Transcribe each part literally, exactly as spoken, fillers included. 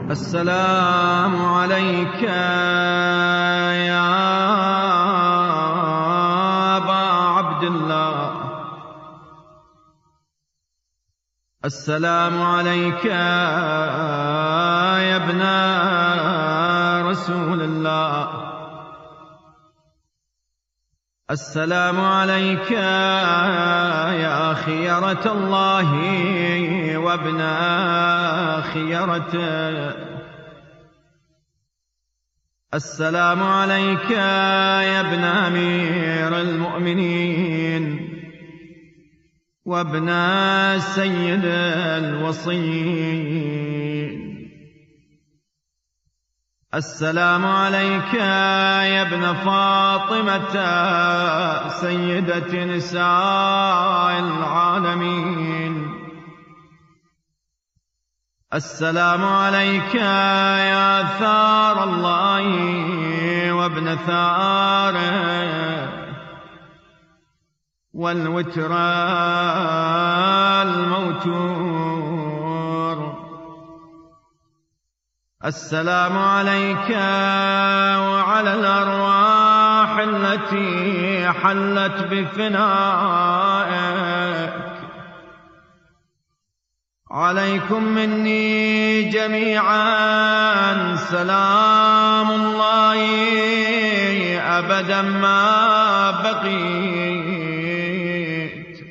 السلام عليك يا أبا عبد الله. السلام عليك يا ابن رسول الله. السلام عليك يا خيرة الله وابن خيرته. السلام عليك يا ابن أمير المؤمنين وابن سيد الوصيين. السلام عليك يا ابن فاطمة سيدة نساء العالمين. السلام عليك يا ثار الله وابن ثاره والوتر الموتور. السلام عليك وعلى الأرواح التي حلت بفنائك. عليكم مني جميعا سلام الله أبدا ما بقيت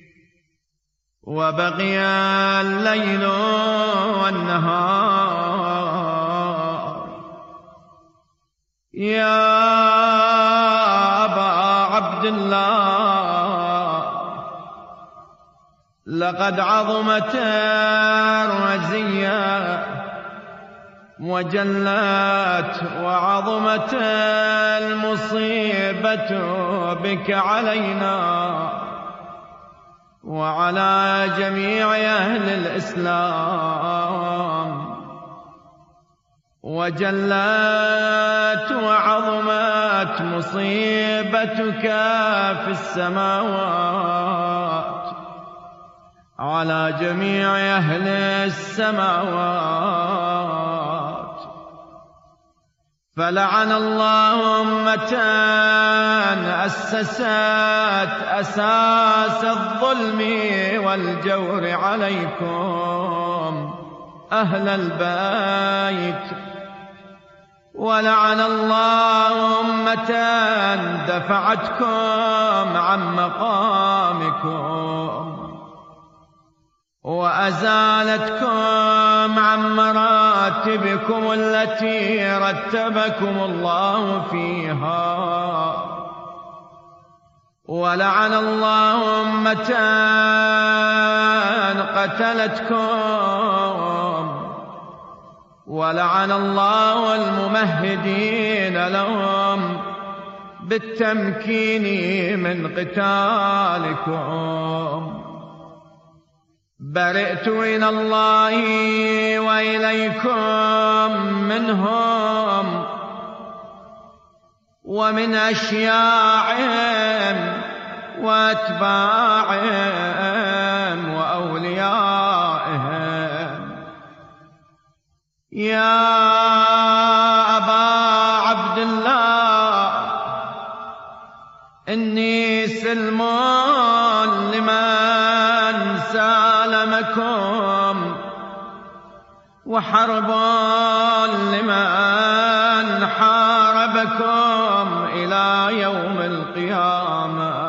وبقي الليل والنهار. يا أبا عبد الله، لقد عظمت الرزية وجلت وعظمت المصيبة بك علينا وعلى جميع أهل الإسلام، وجلت وعظمت مصيبتك في السماوات على جميع أهل السماوات. فلعن الله أمة أسست أساس الظلم والجور عليكم أهل البيت، ولعن الله أمة دفعتكم عن مقامكم وأزالتكم عن مراتبكم التي رتبكم الله فيها. ولعن الله أمة قتلتكم، ولعن الله الممهدين لهم بالتمكين من قتالكم. برئت إلى الله وإليكم منهم ومن أشياعهم وأتباعهم وأوليائهم. يا أبا عبد الله، إني سلم لمن سالمكم وحرب لمن حاربكم إلى يوم القيامة.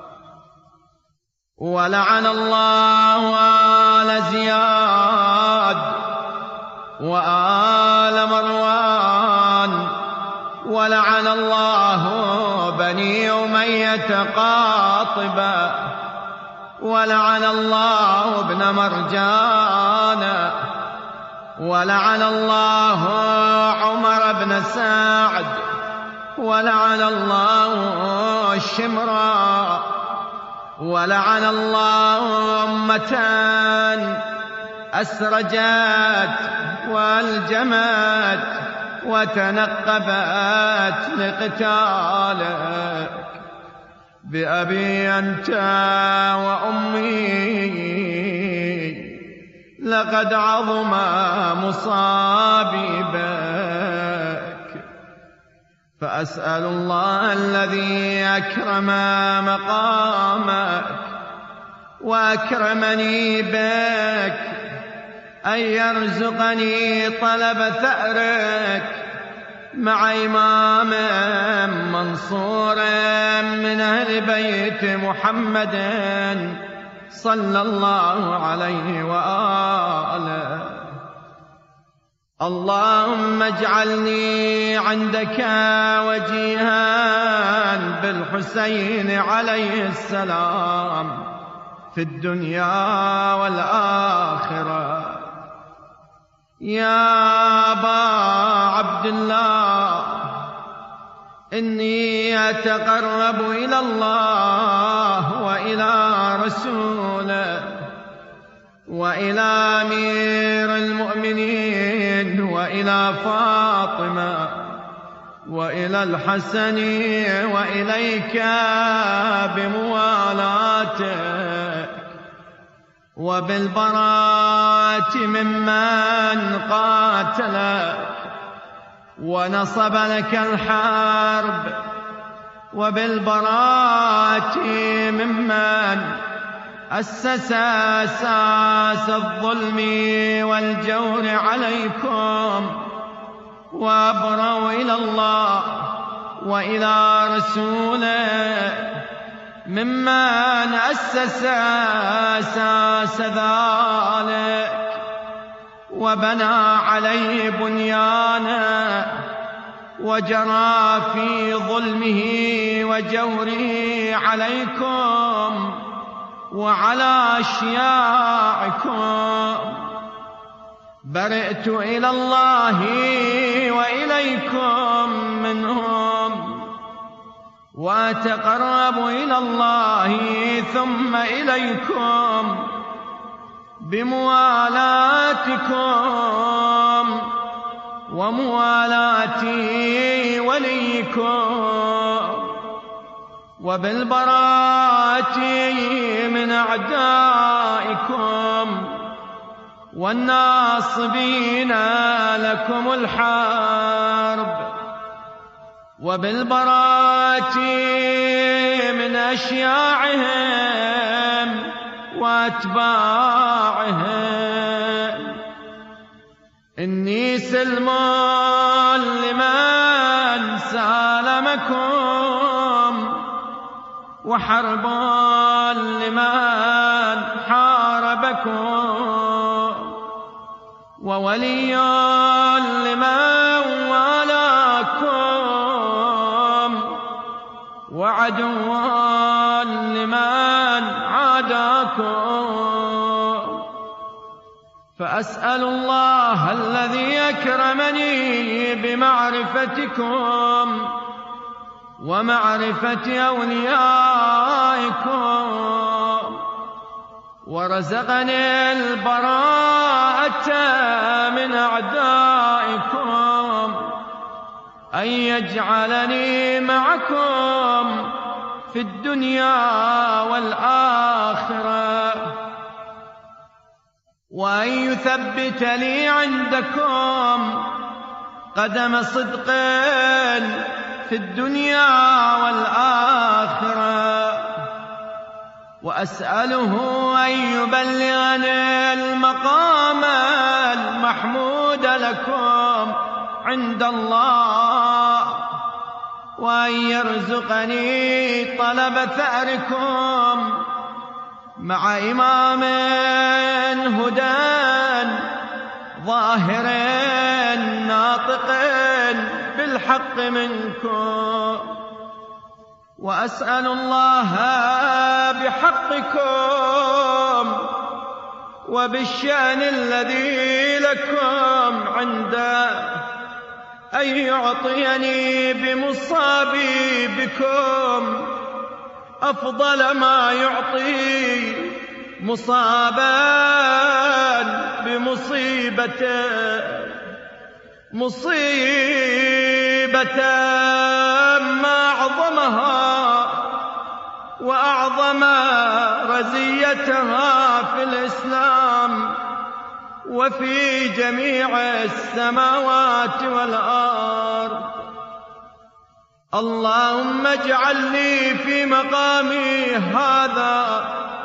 ولعن الله آل زياد وآل مروان، ولعن الله بني أمية قاطبة، ولعن الله ابن مرجان، ولعن الله عمر بن سعد، ولعن الله شمرا، ولعن الله أمة أسرجت والجمت وتنقبت لقتالك. بأبي أنت وأمي لقد عظم مصابي بك. فأسأل الله الذي أكرم مقامك وأكرمني بك أن يرزقني طلب ثأرك مع إمام منصور من أهل بيت محمد صلى الله عليه وآله. اللهم اجعلني عندك وجيها بالحسين عليه السلام في الدنيا والآخرة. يا أبا عبد الله، إني أتقرب إلى الله وإلى رسوله وإلى أمير المؤمنين وإلى فاطمة وإلى الحسن وإليك بموالاتك وبالبراءة ممن قاتلك ونصب لك الحرب، وبالبراءة ممن أسس أساس الظلم والجور عليكم، وأبرأوا إلى الله وإلى رسوله ممن أسس أساس ذلك وبنى عليه بنيانا وجرى في ظلمه وجوره عليكم وعلى أشياعكم. برئت إلى الله وإليكم منهم، وأتقرب إلى الله ثم إليكم بموالاتكم وموالاة وليكم، وبالبراءة من أعدائكم والناصبين لكم الحرب، وبالبراءة من أشياعهم وأتباعهم. إني سلم لمن سالمكم، وحرب لمن حاربكم، وولي لمن والاكم، وعدو لمن عاداكم. فأسأل الله الذي أكرمني بمعرفتكم ومعرفة أوليائكم، ورزقني البراءة من أعدائكم، أن يجعلني معكم في الدنيا والآخرة، وأن يثبت لي عندكم قدم صدق في الدنيا والآخرة. وأسأله أن يبلغني المقام المحمود لكم عند الله، وأن يرزقني طلب ثأركم مع إمام هدى ظاهر ناطق بالحق منكم. وأسأل الله بحقكم وبالشأن الذي لكم عنده أن يعطيني بمصابي بكم أفضل ما يعطي مصابا بمصيبته، مصيبة ما أعظمها وأعظم رزيتها في الإسلام وفي جميع السماوات والأرض. اللهم اجعل لي في مقامي هذا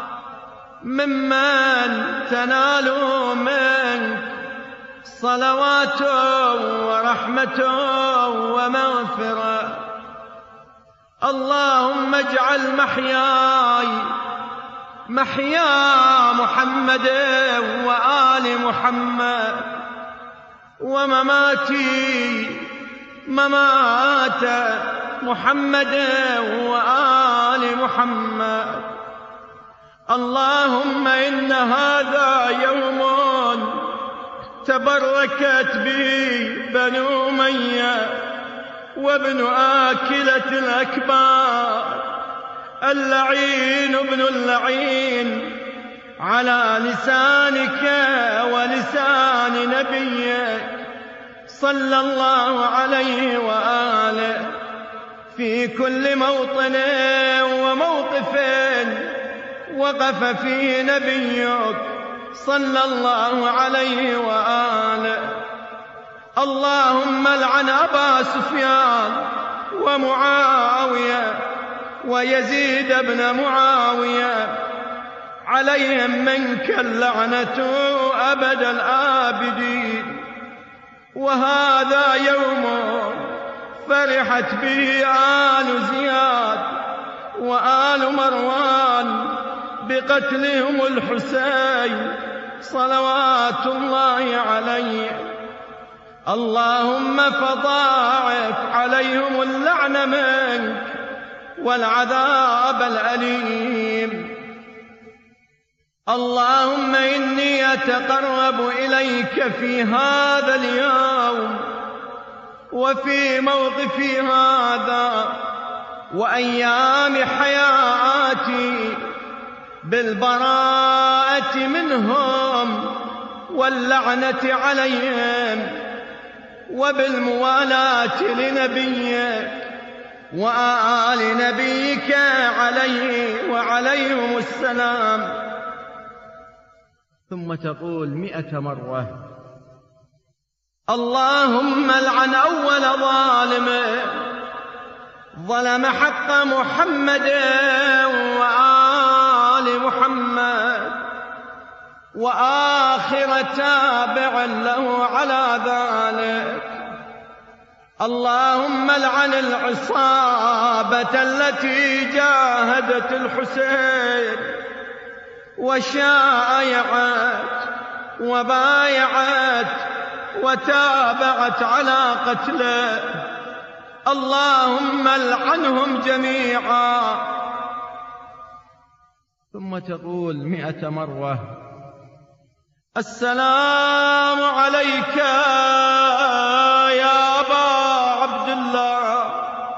ممن تنال منك صلوات ورحمة ومغفرة. اللهم اجعل محياي محيا محمد وآل محمد، ومماتي ممات محمد وآل محمد. اللهم إن هذا يوم تبركت به بنو أمية وابن آكلة الأكبار اللعين ابن اللعين على لسانك ولسان نبيك صلى الله عليه وآله في كل موطن وموقف وقف فيه نبيك صلى الله عليه وآله. اللهم لعن أبا سفيان ومعاوية ويزيد بن معاوية، عليهم منك اللعنة أبد الآبدين. وهذا يوم فرحت به آل زياد وآل مروان بقتلهم الحسين صلوات الله عليه. اللهم فضاعف عليهم اللعن منك والعذاب الأليم. اللهم إني أتقرب إليك في هذا اليوم وفي موقفي هذا وأيام حياتي بالبراءة منهم واللعنة عليهم وبالموالاة لنبيك وآل نبيك عليه وعليهم السلام. ثم تقول مئة مرة: اللهم لعن أول ظالم ظلم حق محمد وآل محمد، وآخر تابع له على ذلك. اللهم لعن العصابة التي جاهدت الحسين وشايعت وبايعت وتابعت على قتله. اللهم لعنهم جميعا. ثم تقول مئة مرة: السلام عليك يا أبا عبد الله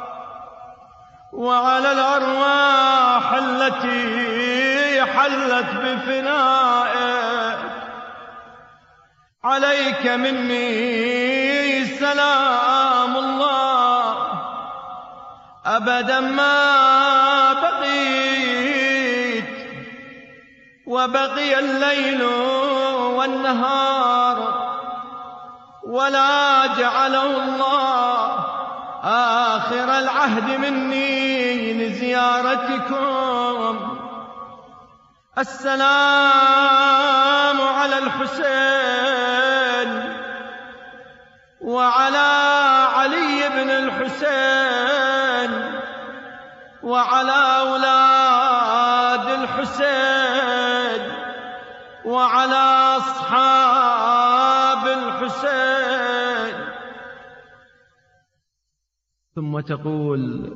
وعلى الأرواح التي حلت بفنائك. عليك مني سلام الله أبدا ما بقيت وبقي الليل والنهار، ولا جعله الله آخر العهد مني لزيارتكم. السلام على الحسين وعلى علي بن الحسين وعلى أولاد الحسين وعلى أصحاب الحسين. ثم تقول: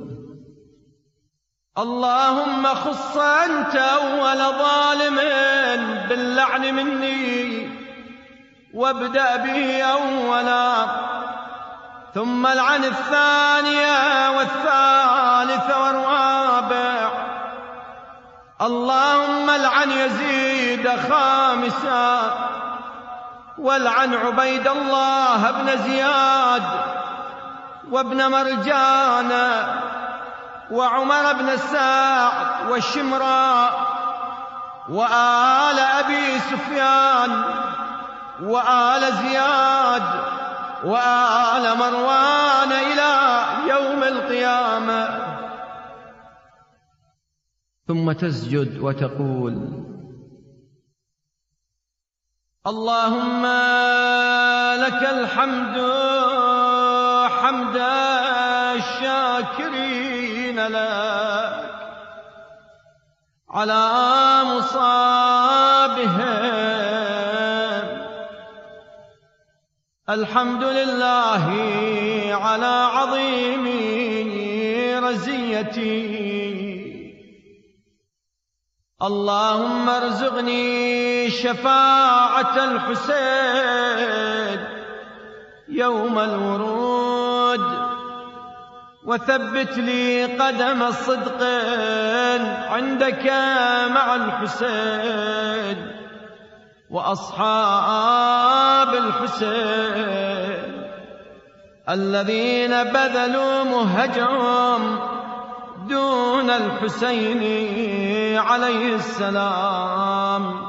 اللهم خص أنت أول ظالم باللعن مني وابدأ به أولا، ثم العن الثانية والثالثة والرابع. اللهم العن يزيد خامسا، والعن عبيد الله بن زياد وابن مرجان وعمر بن سعد والشمراء وآل أبي سفيان وآل زياد وآل مروان إلى يوم القيامة. ثم تسجد وتقول: اللهم لك الحمد حمد الشاكرين لك على مصابهم، الحمد لله على عظيم رزيتي، اللهم ارزقني شفاعة الحسين يوم الورود، وثبت لي قدم الصدق عندك مع الحسين وأصحاب الحسين الذين بذلوا مهجهم دون الحسين عليه السلام.